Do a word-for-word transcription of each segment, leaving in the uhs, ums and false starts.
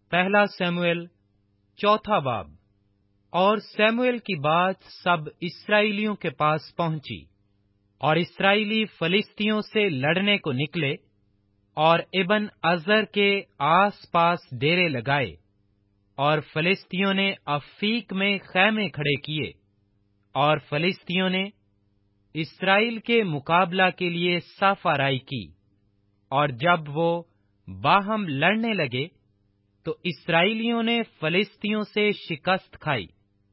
पहला शमूएल चौथा बाब। और शमूएल की बात सब इस्राएलियों के पास पहुंची, और इस्राएली फलिस्तियों से लड़ने को निकले और इबन अजर के आस पास डेरे लगाए। और फलिस्तियों ने अफीक में खैमे खड़े किए, और फलिस्तियों ने इस्राएल के मुकाबला के लिए साफाराई की। और जब वो बाहम लड़ने लगे तो इस्राएलियों ने फलिस्तियों से शिकस्त खाई,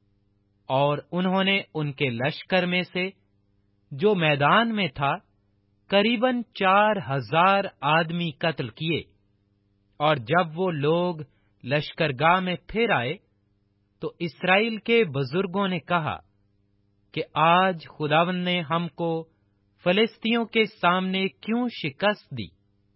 और उन्होंने उनके लश्कर में से जो मैदान में था करीबन चार हजार आदमी कत्ल किए। और जब वो लोग लश्करगाह में फिर आए तो इस्राएल के बुजुर्गों ने कहा कि आज खुदावंद ने हमको फलिस्तियों के सामने क्यों शिकस्त दी।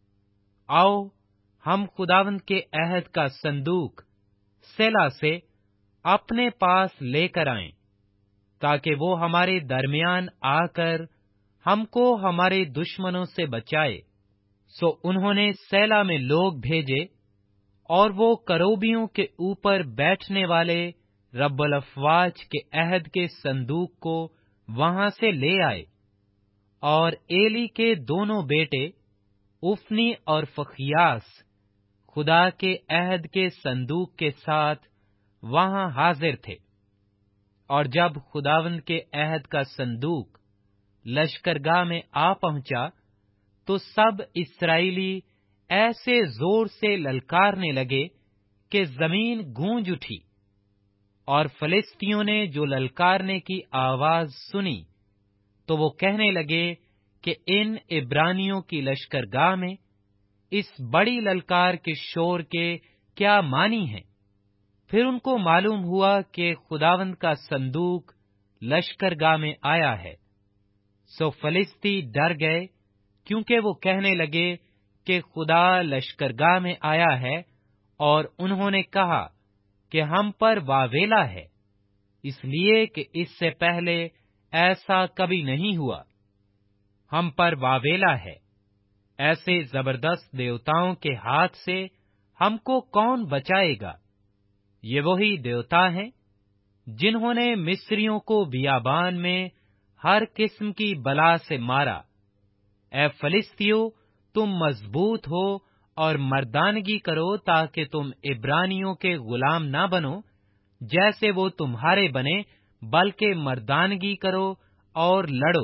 आओ हम खुदावंद के अहद का संदूक सेला से अपने पास लेकर आएं, ताकि वो हमारे दरमियान आकर हमको हमारे दुश्मनों से बचाए। सो उन्होंने सेला में लोग भेजे, और वो करोबियों के ऊपर बैठने वाले रब्बुल अफ़वाज के अहद के संदूक को वहां से ले आए। और एली के दोनों बेटे उफनी और फखियास खुदा के अहद के संदूक के साथ वहां हाजिर थे। और जब खुदावंद के अहद का संदूक लश्करगाह में आ पहुंचा तो सब इस्राएली ऐसे जोर से ललकारने लगे कि जमीन गूंज उठी। और फलिस्तियों ने जो ललकारने की आवाज सुनी तो वो कहने लगे कि इन इब्रानियों की लश्करगाह में इस बड़ी ललकार के शोर के क्या मानी है। फिर उनको मालूम हुआ कि खुदावंद का संदूक लश्करगाह में आया है। सो फलिस्ती डर गए, क्योंकि वो कहने लगे कि खुदा लश्करगाह में आया है, और उन्होंने कहा कि हम पर वावेला है, इसलिए कि इससे पहले ऐसा कभी नहीं हुआ। हम पर वावेला है, ऐसे जबरदस्त देवताओं के हाथ से हमको कौन बचाएगा। ये वही देवता हैं जिन्होंने मिस्रियों को बियाबान में हर किस्म की बला से मारा। ए फलिस्तियों, तुम मजबूत हो और मर्दानगी करो, ताकि तुम इब्रानियों के गुलाम ना बनो जैसे वो तुम्हारे बने, बल्कि मर्दानगी करो और लड़ो।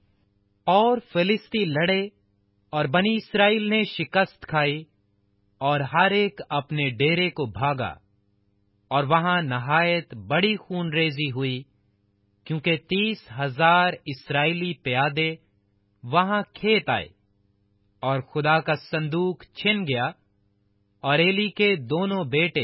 और फिलिस्ती लड़े, और बनी इस्राएल ने शिकस्त खाई, और हर एक अपने डेरे को भागा। और वहां नहायत बड़ी खूनरेजी हुई, क्योंकि तीस हजार इस्राएली प्यादे वहां खेत आए। और खुदा का संदूक छिन गया, और एली के दोनों बेटे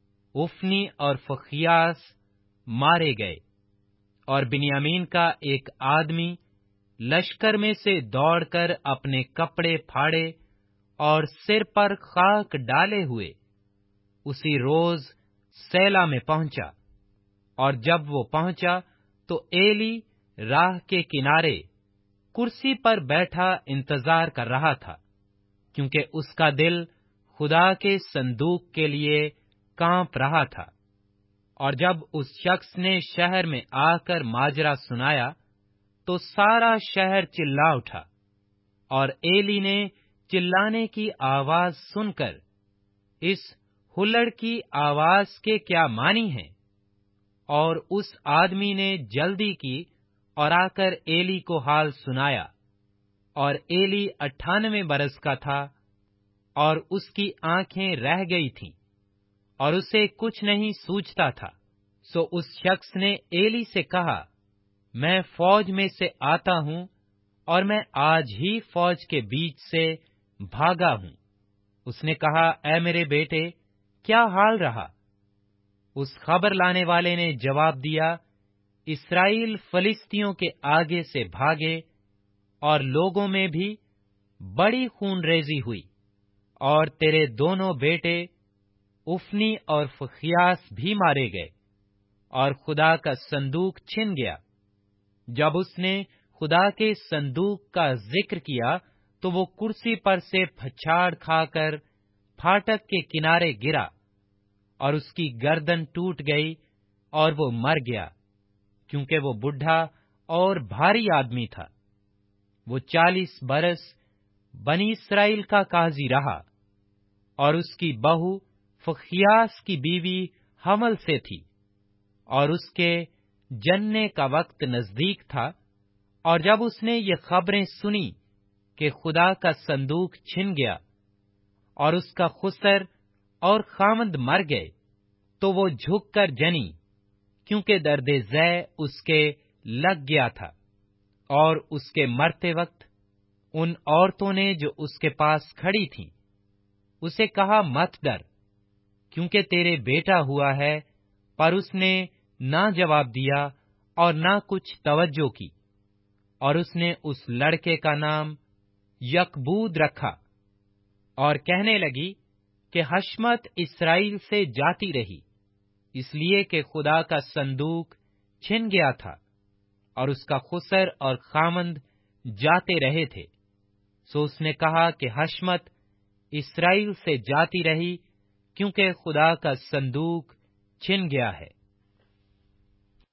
उफनी और फखियास मारे गए। और बिन्यामीन का एक आदमी लश्कर में से दौड़कर अपने कपड़े फाड़े और सिर पर खाक डाले हुए उसी रोज सेला में पहुंचा। और जब वो पहुंचा तो एली राह के किनारे कुर्सी पर बैठा इंतजार कर रहा था, क्योंकि उसका दिल खुदा के संदूक के लिए कांप रहा था। और जब उस शख्स ने शहर में आकर माजरा सुनाया तो सारा शहर चिल्ला उठा। और एली ने चिल्लाने की आवाज सुनकर इस हुल्लड़ की आवाज के क्या मानी है, और उस आदमी ने जल्दी की और आकर एली को हाल सुनाया। और एली अट्ठानवे बरस का था, और उसकी आंखें रह गई थीं, और उसे कुछ नहीं सूझता था। सो उस शख्स ने एली से कहा, मैं फौज में से आता हूं, और मैं आज ही फौज के बीच से भागा हूं। उसने कहा, ऐ मेरे बेटे, क्या हाल रहा? उस खबर लाने वाले ने जवाब दिया, इस्राएल फलिस्तियों के आगे से भागे, और लोगों में भी बड़ी खूनरेजी हुई, और तेरे दोनों बेटे उफनी और फखियास भी मारे गए, और खुदा का संदूक छिन गया। जब उसने खुदा के संदूक का जिक्र किया तो वो कुर्सी पर से फछाड़ खाकर फाटक के किनारे गिरा, اور اس کی گردن ٹوٹ گئی اور وہ مر گیا، کیونکہ وہ بڈھا اور بھاری آدمی تھا۔ وہ چالیس برس بنی اسرائیل کا قاضی رہا، اور اس کی بہو فخیاس کی بیوی حمل سے تھی، اور اس کے جننے کا وقت نزدیک تھا۔ اور جب اس نے یہ خبریں سنی کہ خدا کا صندوق چھن گیا اور اس کا خسر اور خامند مر گئے، تو وہ جھک کر جنی، کیونکہ درد ذے اس کے لگ گیا تھا۔ اور اس کے مرتے وقت ان عورتوں نے جو اس کے پاس کھڑی تھیں اسے کہا، مت ڈر، کیونکہ تیرے بیٹا ہوا ہے۔ پر اس نے نہ جواب دیا اور نہ کچھ توجہ کی، اور اس نے اس لڑکے کا نام یکبود رکھا، اور کہنے لگی کہ حشمت اسرائیل سے جاتی رہی، اس لیے کہ خدا کا صندوق چھن گیا تھا، اور اس کا خسر اور خامند جاتے رہے تھے۔ سو اس نے کہا کہ حشمت اسرائیل سے جاتی رہی، کیونکہ خدا کا صندوق چھن گیا ہے۔